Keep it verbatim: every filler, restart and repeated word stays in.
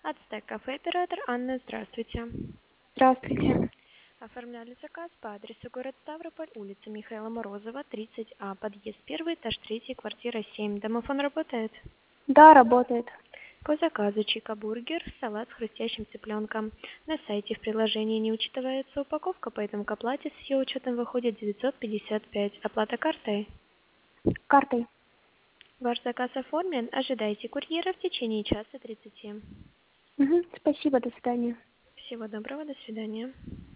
Ацтек кафе оператор Анна, здравствуйте. Здравствуйте. Оформляли заказ по адресу город Ставрополь, улица Михаила Морозова, тридцать А, подъезд первый, этаж третий, квартира семь. Домофон работает? Да, работает. По заказу чика-бургер, салат с хрустящим цыпленком. На сайте в приложении не учитывается упаковка, поэтому к оплате с ее учетом выходит девятьсот пятьдесят пять. Оплата картой? Картой. Ваш заказ оформлен. Ожидайте курьера в течение часа тридцати. Мгм. Спасибо, до свидания. Всего доброго, до свидания.